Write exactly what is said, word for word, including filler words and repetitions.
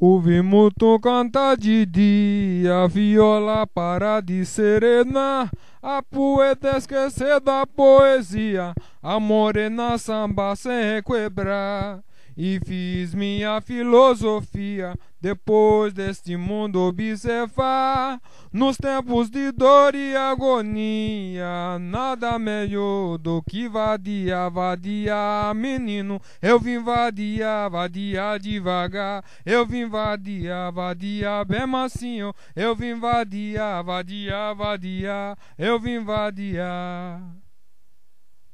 Ouvimos tu cantar de dia, a viola para de serenar, a poeta esquecer da poesia, a morena samba sem requebrar. E fiz minha filosofia, depois deste mundo observar. Nos tempos de dor e agonia, nada melhor do que vadiar, vadiar, menino. Eu vim vadiar, vadiar devagar. Eu vim vadiar, vadiar bem macio. Eu vim vadiar, vadiar, vadiar. Eu vim vadiar.